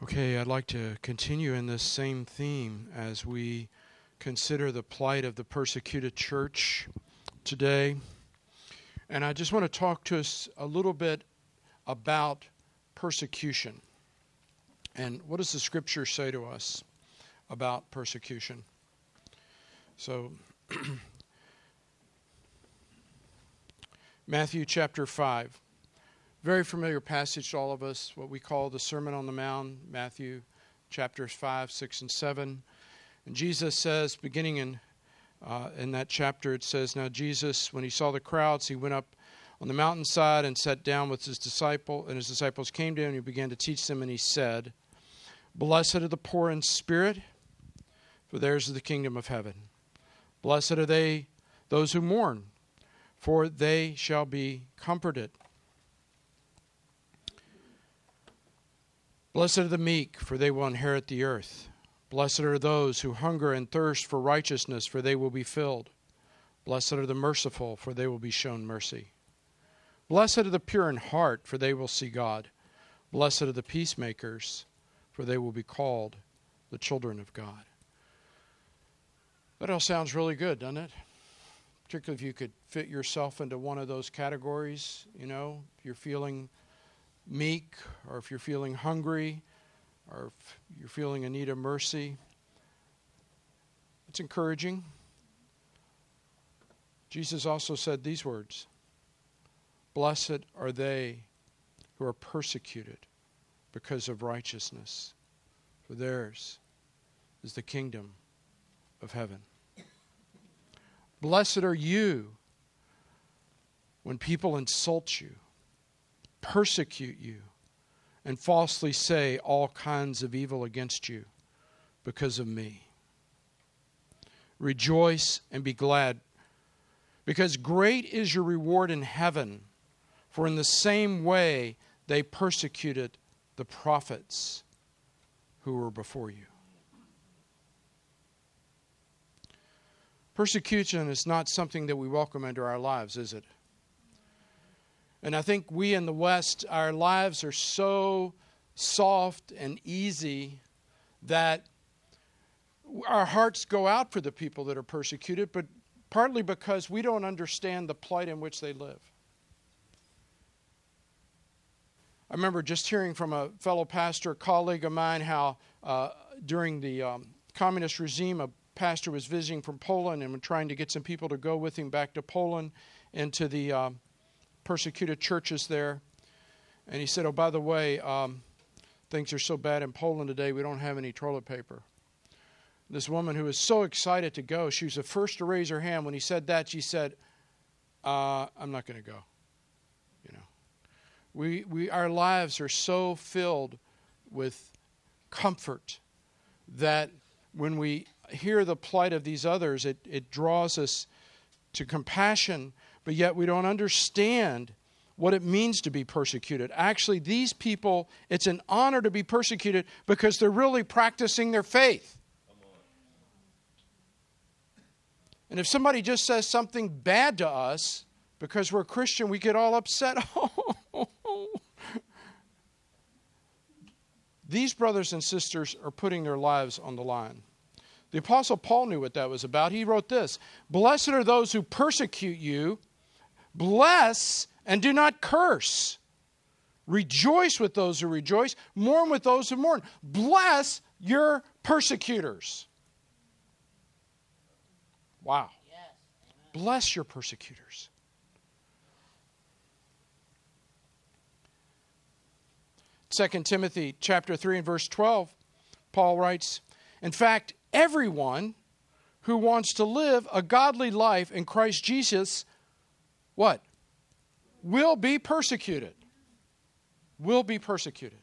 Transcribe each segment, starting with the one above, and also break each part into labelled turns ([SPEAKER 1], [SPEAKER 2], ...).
[SPEAKER 1] Okay, I'd like to continue in this same theme as we consider the plight of the persecuted church today. And I just want to talk to us a little bit about persecution. And what does the Scripture say to us about persecution? So, Matthew chapter 5. Very familiar passage to all of us, what we call the Sermon on the Mount, Matthew chapters 5, 6, and 7. And Jesus says, beginning in that chapter, it says, "Now Jesus, when he saw the crowds, he went up on the mountainside and sat down with his disciples. And his disciples came to him, and he began to teach them, and he said, 'Blessed are the poor in spirit, for theirs is the kingdom of heaven. Blessed are those who mourn, for they shall be comforted. Blessed are the meek, for they will inherit the earth. Blessed are those who hunger and thirst for righteousness, for they will be filled. Blessed are the merciful, for they will be shown mercy. Blessed are the pure in heart, for they will see God. Blessed are the peacemakers, for they will be called the children of God.'" That all sounds really good, doesn't it? Particularly if you could fit yourself into one of those categories, if you're feeling meek, or if you're feeling hungry, or if you're feeling in need of mercy. It's encouraging. Jesus also said these words, "Blessed are they who are persecuted because of righteousness, for theirs is the kingdom of heaven." Blessed are you when people insult you, persecute you, and falsely say all kinds of evil against you because of me. Rejoice and be glad, because great is your reward in heaven, for in the same way they persecuted the prophets who were before you. Persecution is not something that we welcome into our lives, is it? And I think we in the West, our lives are so soft and easy that our hearts go out for the people that are persecuted, but partly because we don't understand the plight in which they live. I remember just hearing from a fellow pastor, a colleague of mine, how during the communist regime, a pastor was visiting from Poland and trying to get some people to go with him back to Poland and to the persecuted churches there. And he said, "Oh, by the way, things are so bad in Poland today, we don't have any toilet paper." This woman who was so excited to go, she was the first to raise her hand. When he said that, she said, "I'm not going to go." Our lives are so filled with comfort that when we hear the plight of these others, it draws us to compassion, but yet we don't understand what it means to be persecuted. Actually, these people, it's an honor to be persecuted because they're really practicing their faith. And if somebody just says something bad to us because we're a Christian, we get all upset. These brothers and sisters are putting their lives on the line. The Apostle Paul knew what that was about. He wrote this, "Blessed are those who persecute you. Bless and do not curse. Rejoice with those who rejoice. Mourn with those who mourn." Bless your persecutors. Wow. Yes. Bless your persecutors. Second Timothy chapter 3 and verse 12, Paul writes, "In fact, everyone who wants to live a godly life in Christ Jesus," what? "Will be persecuted." Will be persecuted.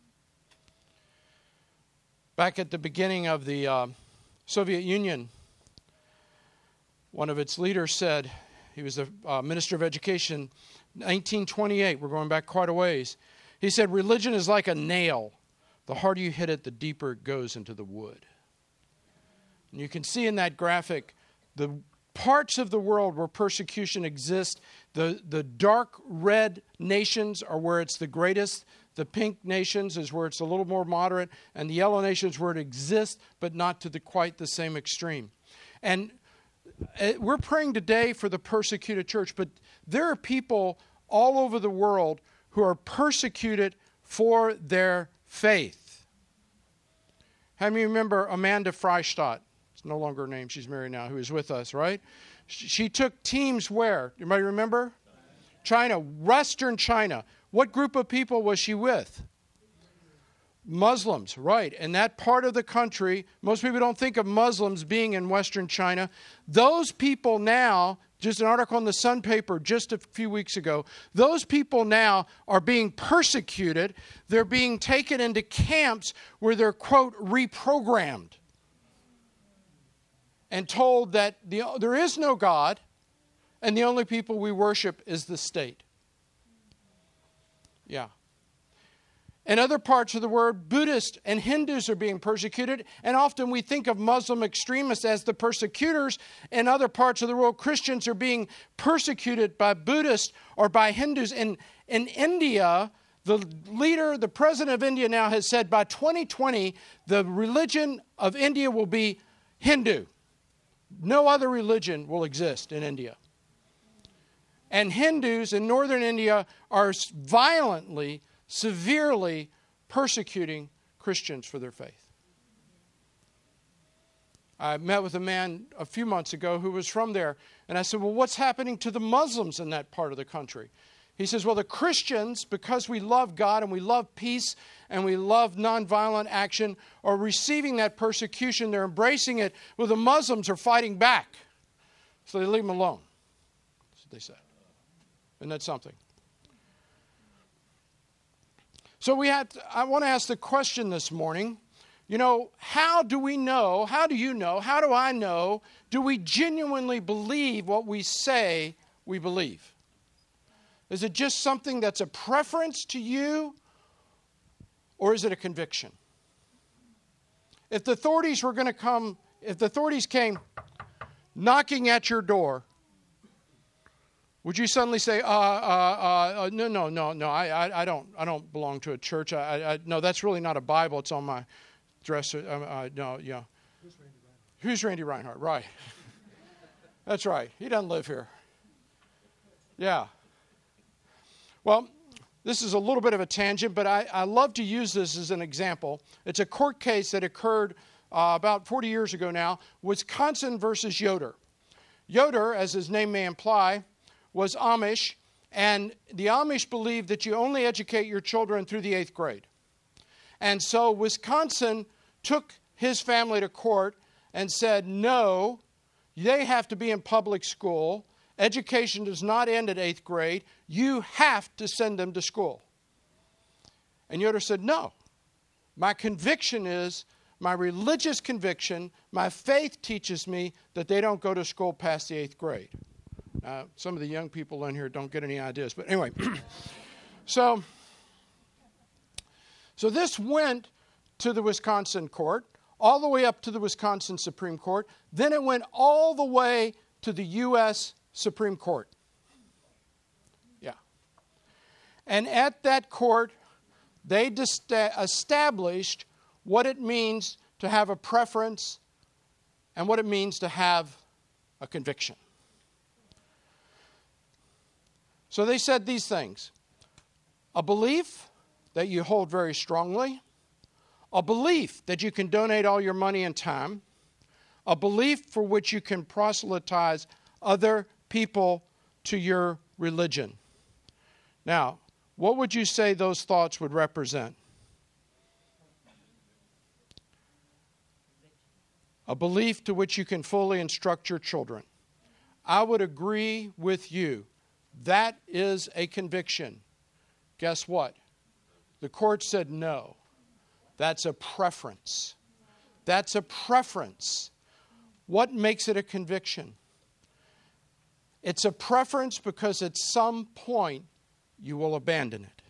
[SPEAKER 1] Back at the beginning of the Soviet Union, one of its leaders said, he was the Minister of Education, 1928, we're going back quite a ways. He said, "Religion is like a nail. The harder you hit it, the deeper it goes into the wood." And you can see in that graphic the parts of the world where persecution exists. The dark red nations are where it's the greatest. The pink nations is where it's a little more moderate, and the yellow nations where it exists, but not to quite the same extreme. And we're praying today for the persecuted church, but there are people all over the world who are persecuted for their faith. How many remember Amanda Freistadt? It's no longer her name. She's married now, who is with us, right? She took teams where? Anybody remember? China, Western China. What group of people was she with? Muslims, right. In that part of the country, most people don't think of Muslims being in Western China. Those people now, just an article in the Sun paper just a few weeks ago, those people now are being persecuted. They're being taken into camps where they're, quote, reprogrammed and told that there is no God and the only people we worship is the state. Yeah. In other parts of the world, Buddhists and Hindus are being persecuted, and often we think of Muslim extremists as the persecutors. In other parts of the world, Christians are being persecuted by Buddhists or by Hindus. In India, the president of India now has said by 2020, the religion of India will be Hindu. No other religion will exist in India. And Hindus in northern India are violently, severely persecuting Christians for their faith. I met with a man a few months ago who was from there, and I said, well, what's happening to the Muslims in that part of the country? He says, well, the Christians, because we love God and we love peace and we love nonviolent action, are receiving that persecution. They're embracing it. Well, the Muslims are fighting back. So they leave them alone. That's what they said. Isn't that something? So I want to ask the question this morning, how do we know, how do you know, how do I know, do we genuinely believe what we say we believe? Is it just something that's a preference to you, or is it a conviction? If the authorities came knocking at your door, would you suddenly say, no, I don't belong to a church. No, that's really not a Bible. It's on my dresser. No, yeah. Who's Randy Reinhardt? Right. That's right. He doesn't live here. Yeah. Well, this is a little bit of a tangent, but I love to use this as an example. It's a court case that occurred about 40 years ago now, Wisconsin versus Yoder. Yoder, as his name may imply, was Amish, and the Amish believed that you only educate your children through the 8th grade. And so Wisconsin took his family to court and said, no, they have to be in public school. Education does not end at 8th grade. You have to send them to school. And Yoder said, no. My conviction is, my religious conviction, my faith teaches me that they don't go to school past the 8th grade. Some of the young people in here don't get any ideas. But anyway, so this went to the Wisconsin court, all the way up to the Wisconsin Supreme Court. Then it went all the way to the U.S. Supreme Court. Yeah. And at that court, they established what it means to have a preference and what it means to have a conviction. So they said these things: a belief that you hold very strongly, a belief that you can donate all your money and time, a belief for which you can proselytize other people to your religion. Now, what would you say those thoughts would represent? A belief to which you can fully instruct your children. I would agree with you. That is a conviction. Guess what? The court said no. That's a preference. That's a preference. What makes it a conviction? It's a preference because at some point you will abandon it.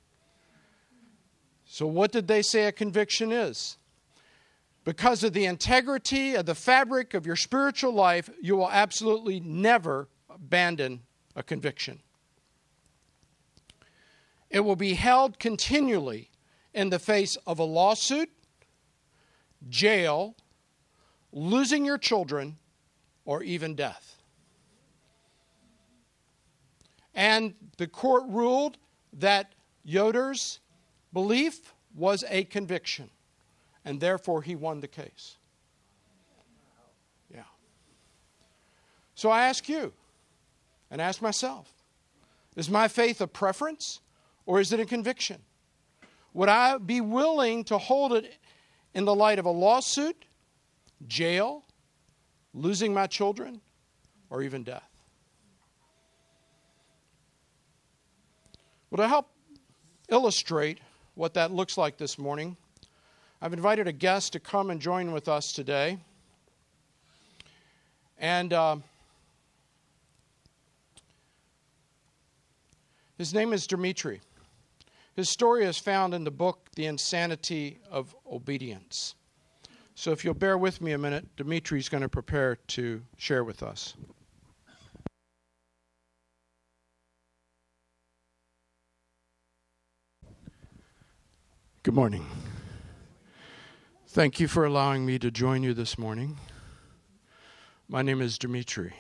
[SPEAKER 1] So what did they say a conviction is? Because of the integrity of the fabric of your spiritual life, you will absolutely never abandon a conviction. It will be held continually in the face of a lawsuit, jail, losing your children, or even death. And the court ruled that Yoder's belief was a conviction, and therefore he won the case. Yeah. So I ask you, and ask myself, is my faith a preference or is it a conviction? Would I be willing to hold it in the light of a lawsuit, jail, losing my children, or even death? Well, to help illustrate what that looks like this morning, I've invited a guest to come and join with us today. And his name is Dimitri. His story is found in the book, The Insanity of Obedience. So if you'll bear with me a minute, Dimitri's going to prepare to share with us. Good morning. Thank you for allowing me to join you this morning. My name is Dimitri,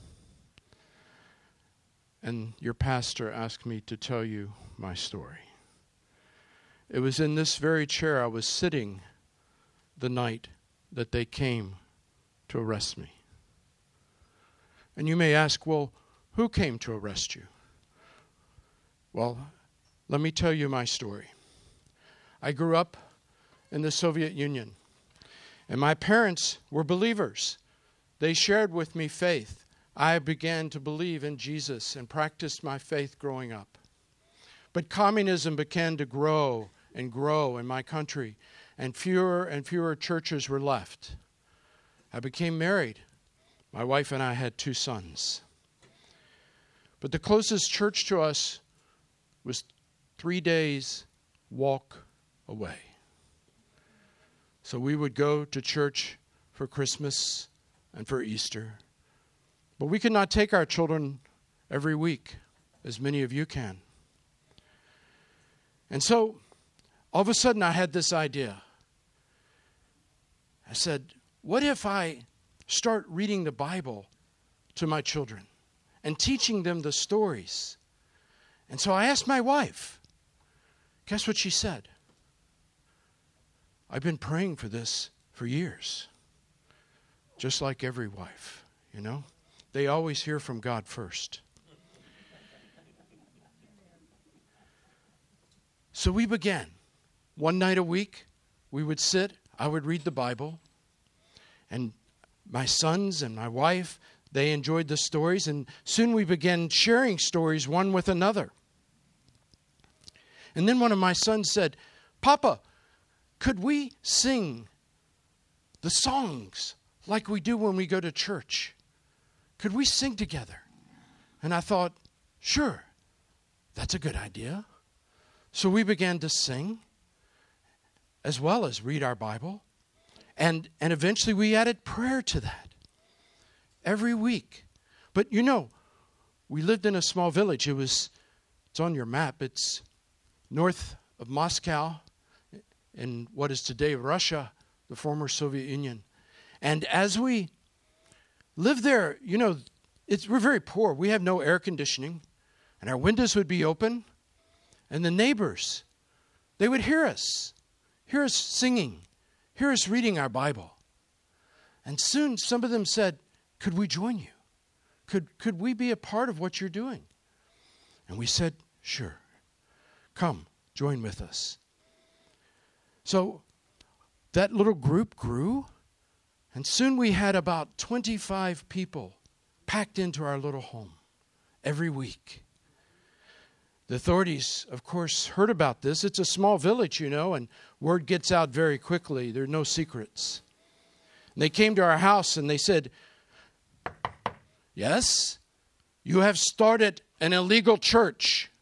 [SPEAKER 1] and your pastor asked me to tell you my story. It was in this very chair I was sitting the night that they came to arrest me. And you may ask, well, who came to arrest you? Well, let me tell you my story. I grew up in the Soviet Union, and my parents were believers. They shared with me faith. I began to believe in Jesus and practiced my faith growing up. But communism began to grow and grow in my country, and fewer churches were left. I became married. My wife and I had 2 sons. But the closest church to us was 3 days walk away. So we would go to church for Christmas and for Easter. But we could not take our children every week, as many of you can. And so, all of a sudden, I had this idea. I said, what if I start reading the Bible to my children and teaching them the stories? And so I asked my wife. Guess what she said? I've been praying for this for years. Just like every wife, you know. They always hear from God first. So we began. One night a week, we would sit, I would read the Bible, and my sons and my wife, they enjoyed the stories, and soon we began sharing stories one with another. And then one of my sons said, Papa, could we sing the songs like we do when we go to church? Could we sing together? And I thought, sure, that's a good idea. So we began to sing as well as read our Bible. And eventually we added prayer to that every week. But you know, we lived in a small village. It's on your map. It's north of Moscow in what is today Russia, the former Soviet Union. And as we lived there, you know, we're very poor. We have no air conditioning. And our windows would be open. And the neighbors, they would hear us singing, hear us reading our Bible. And soon some of them said, could we join you? Could we be a part of what you're doing? And we said, sure. Come, join with us. So that little group grew, and soon we had about 25 people packed into our little home every week. The authorities, of course, heard about this. It's a small village, you know, and word gets out very quickly. There are no secrets. And they came to our house and they said, yes, you have started an illegal church.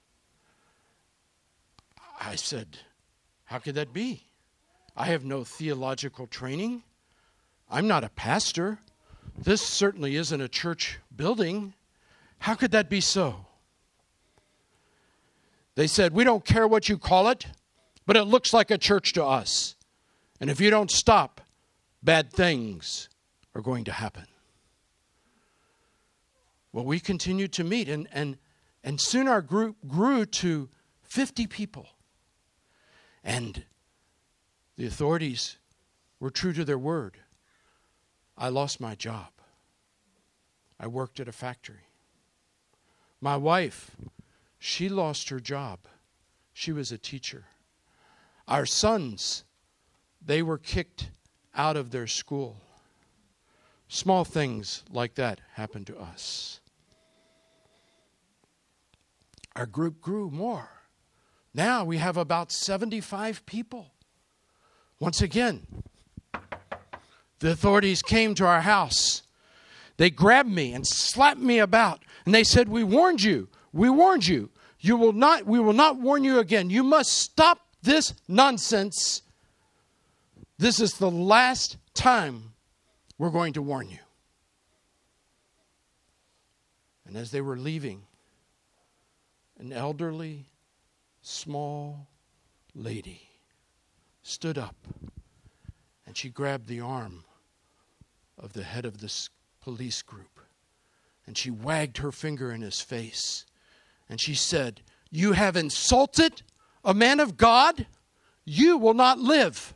[SPEAKER 1] I said, how could that be? I have no theological training. I'm not a pastor. This certainly isn't a church building. How could that be so? They said, we don't care what you call it, but it looks like a church to us. And if you don't stop, bad things are going to happen. Well, we continued to meet, and soon our group grew to 50 people. And the authorities were true to their word. I lost my job. I worked at a factory. My wife, she lost her job. She was a teacher. Our sons, they were kicked out of their school. Small things like that happened to us. Our group grew more. Now we have about 75 people. Once again, the authorities came to our house. They grabbed me and slapped me about. And they said, we warned you. We warned you. We will not warn you again. You must stop this nonsense. This is the last time we're going to warn you. And as they were leaving, an elderly, small lady stood up, and she grabbed the arm of the head of this police group, and she wagged her finger in his face, and she said, you have insulted a man of God? You will not live.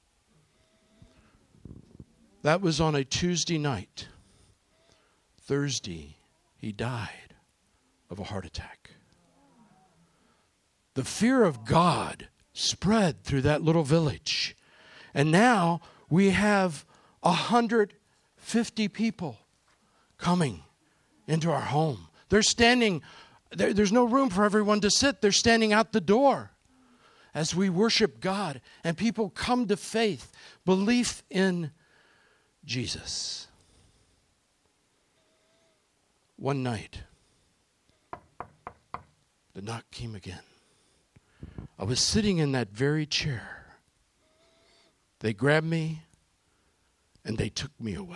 [SPEAKER 1] That was on a Tuesday night. Thursday, he died of a heart attack. The fear of God spread through that little village. And now we have 150 people coming into our home. They're standing, there's no room for everyone to sit. They're standing out the door as we worship God. And people come to faith, belief in Jesus. One night, the knock came again. I was sitting in that very chair. They grabbed me and they took me away.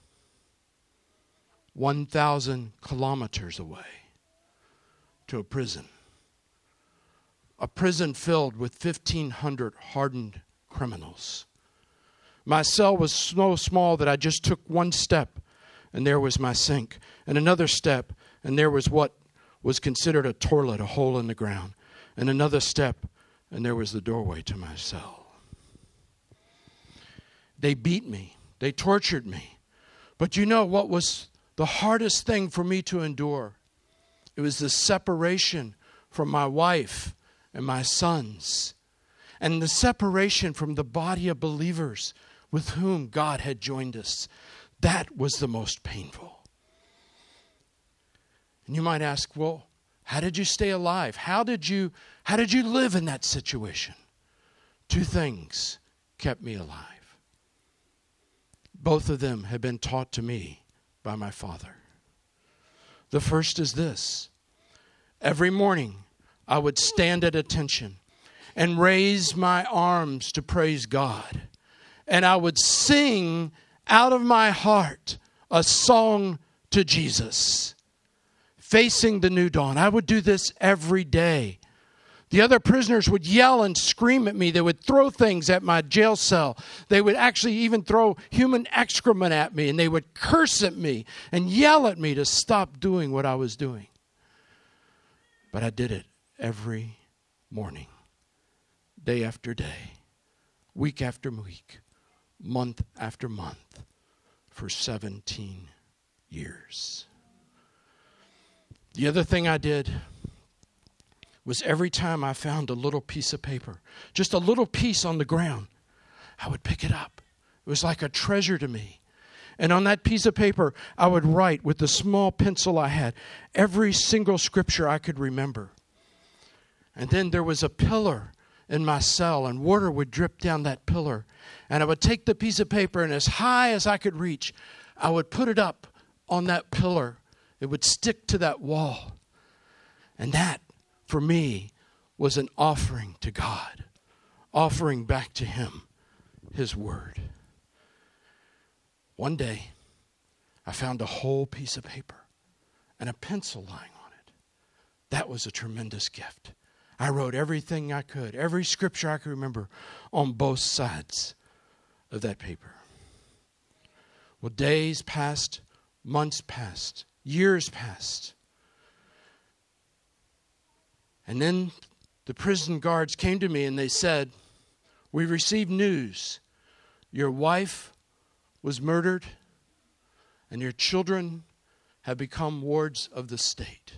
[SPEAKER 1] 1,000 kilometers away to a prison. A prison filled with 1,500 hardened criminals. My cell was so small that I just took one step and there was my sink. And another step and there was what was considered a toilet, a hole in the ground. And another step, and there was the doorway to my cell. They beat me. They tortured me. But you know what was the hardest thing for me to endure? It was the separation from my wife and my sons, and the separation from the body of believers with whom God had joined us. That was the most painful. And you might ask, well, how did you stay alive? How did you live in that situation? Two things kept me alive. Both of them have been taught to me by my father. The first is this. Every morning I would stand at attention and raise my arms to praise God. And I would sing out of my heart a song to Jesus. Facing the new dawn. I would do this every day. The other prisoners would yell and scream at me. They would throw things at my jail cell. They would actually even throw human excrement at me. And they would curse at me and yell at me to stop doing what I was doing. But I did it every morning. Day after day. Week after week. Month after month. For 17 years. The other thing I did was every time I found a little piece of paper, just a little piece on the ground, I would pick it up. It was like a treasure to me. And on that piece of paper, I would write with the small pencil I had every single scripture I could remember. And then there was a pillar in my cell, and water would drip down that pillar. And I would take the piece of paper, and as high as I could reach, I would put it up on that pillar. It would stick to that wall. And that, for me, was an offering to God. Offering back to Him His Word. One day, I found a whole piece of paper and a pencil lying on it. That was a tremendous gift. I wrote everything I could, every scripture I could remember on both sides of that paper. Well, days passed, months passed, years passed. And then the prison guards came to me and they said, "We received news. Your wife was murdered and your children have become wards of the state."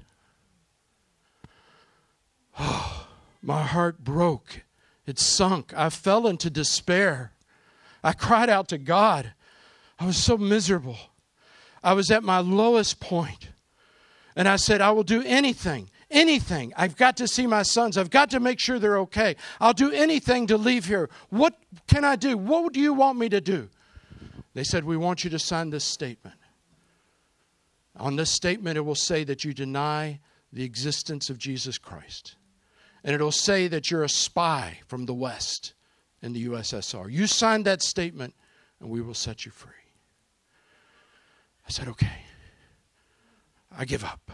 [SPEAKER 1] Oh, my heart broke. It sunk. I fell into despair. I cried out to God. I was so miserable. I was at my lowest point. And I said, I will do anything. Anything. I've got to see my sons. I've got to make sure they're okay. I'll do anything to leave here. What can I do? What do you want me to do? They said, we want you to sign this statement. On this statement, it will say that you deny the existence of Jesus Christ. And it'll say that you're a spy from the West in the USSR. You sign that statement and we will set you free. I said, okay. I give up.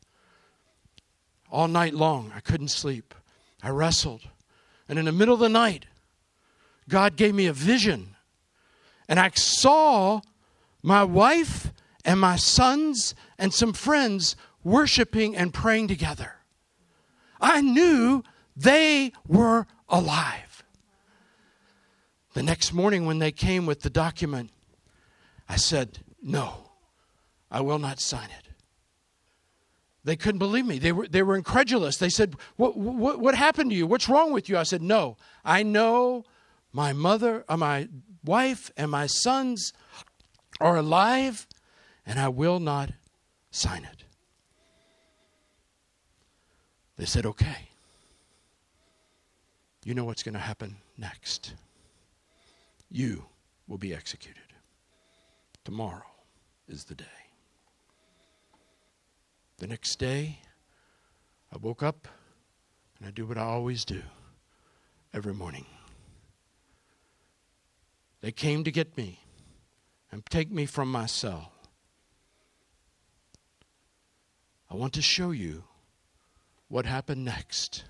[SPEAKER 1] All night long, I couldn't sleep. I wrestled. And in the middle of the night, God gave me a vision. And I saw my wife and my sons and some friends worshiping and praying together. I knew they were alive. The next morning when they came with the document, I said, no, I will not sign it. They couldn't believe me. They were incredulous. They said, what happened to you? What's wrong with you? I said, no, I know my wife and my sons are alive, and I will not sign it. They said, okay. You know what's going to happen next. You will be executed. Tomorrow is the day. The next day, I woke up and I did what I always do every morning. They came to get me and take me from my cell. I want to show you what happened next.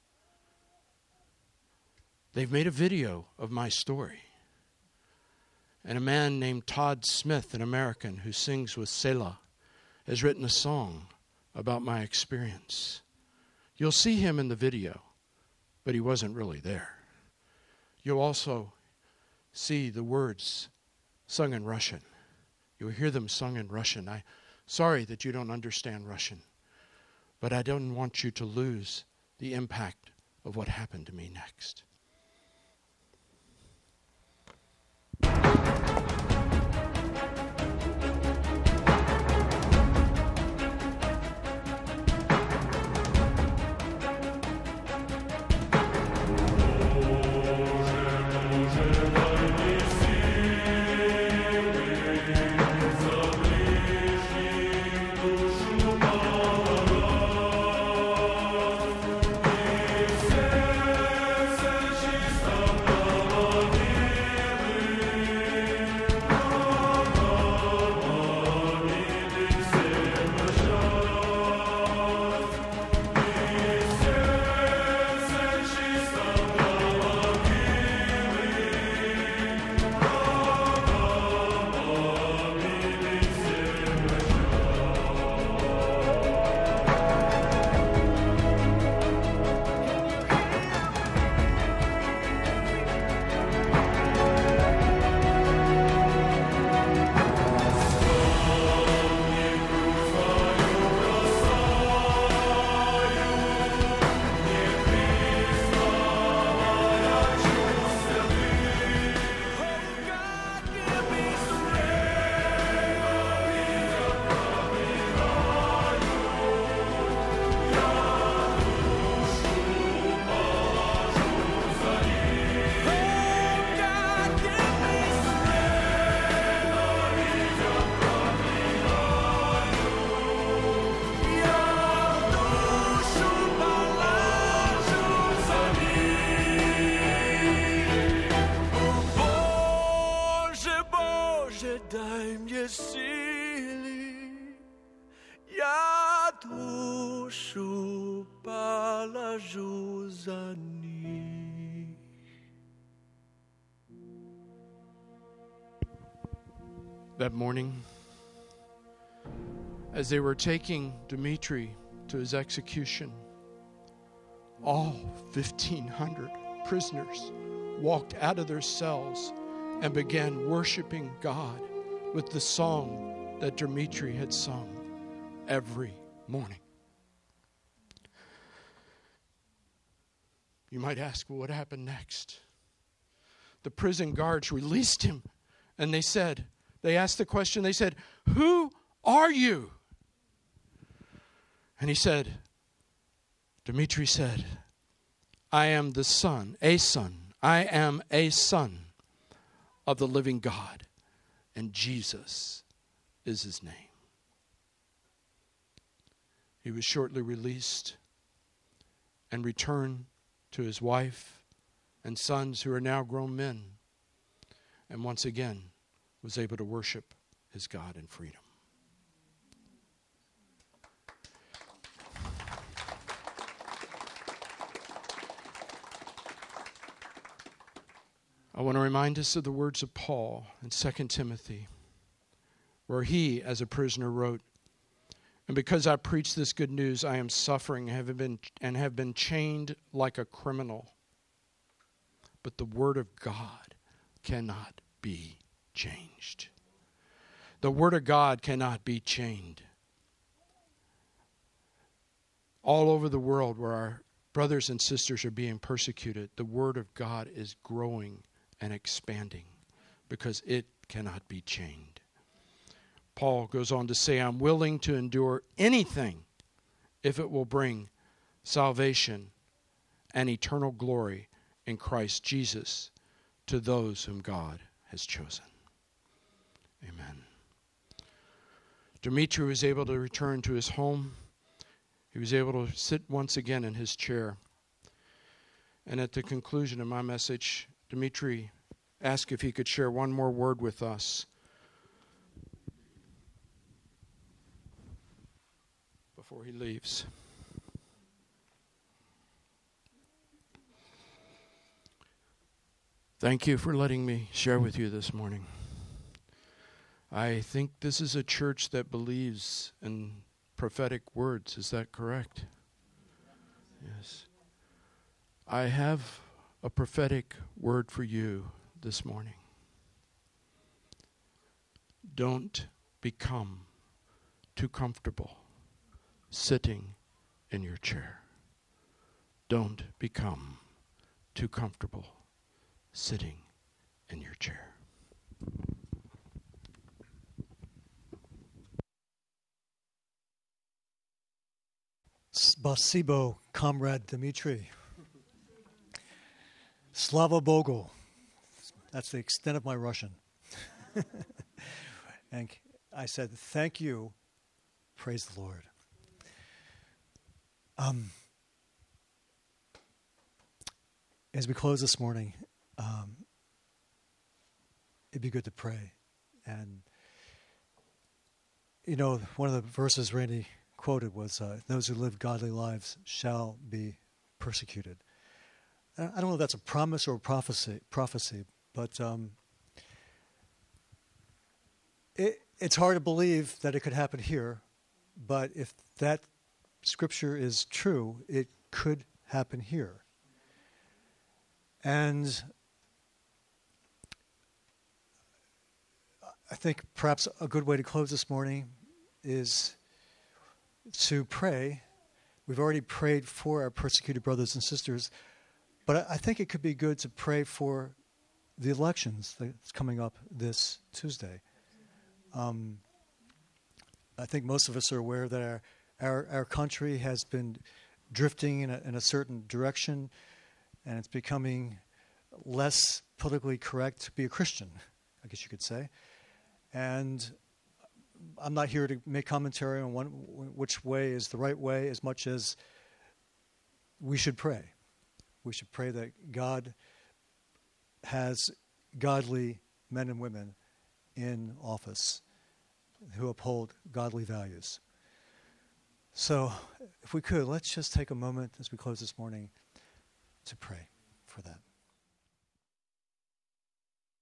[SPEAKER 1] They've made a video of my story. And a man named Todd Smith, an American who sings with Selah, has written a song about my experience. You'll see him in the video, but he wasn't really there. You'll also see the words sung in Russian. You'll hear them sung in Russian. I'm sorry that you don't understand Russian, but I don't want you to lose the impact of what happened to me next. That morning, as they were taking Dmitri to his execution, all 1,500 prisoners walked out of their cells and began worshiping God with the song that Dmitri had sung every morning. You might ask, well, what happened next? The prison guards released him, and they asked the question, they said, "Who are you?" And Dmitri said, I am a son of the living God, and Jesus is his name. He was shortly released and returned to his wife and sons, who are now grown men, and once again was able to worship his God in freedom. I want to remind us of the words of Paul in 2 Timothy, where he, as a prisoner, wrote, "And because I preach this good news, I am suffering and have been chained like a criminal. But the word of God cannot be changed." The word of God cannot be chained. All over the world where our brothers and sisters are being persecuted, the word of God is growing and expanding because it cannot be chained. Paul goes on to say, I'm willing to endure anything if it will bring salvation and eternal glory in Christ Jesus to those whom God has chosen. Amen. Dmitri was able to return to his home. He was able to sit once again in his chair. And at the conclusion of my message, Dmitri asked if he could share one more word with us before he leaves. Thank you for letting me share with you this morning. I think this is a church that believes in prophetic words. Is that correct? Yes. I have a prophetic word for you this morning. Don't become too comfortable sitting in your chair. Don't become too comfortable sitting in your chair.
[SPEAKER 2] Spasibo, Comrade Dmitri. Slava Bogu. That's the extent of my Russian. And I said, thank you. Praise the Lord. As we close this morning, it'd be good to pray. And, you know, one of the verses Randy quoted was, those who live godly lives shall be persecuted. I don't know if that's a promise or a prophecy, but it's hard to believe that it could happen here, but if that scripture is true, it could happen here. And I think perhaps a good way to close this morning is to pray. We've already prayed for our persecuted brothers and sisters, but I think it could be good to pray for the elections that's coming up this Tuesday. I think most of us are aware that our country has been drifting in a certain direction, and it's becoming less politically correct to be a Christian, I guess you could say. And I'm not here to make commentary on which way is the right way, as much as we should pray. We should pray that God has godly men and women in office who uphold godly values. So if we could, let's just take a moment as we close this morning to pray for that.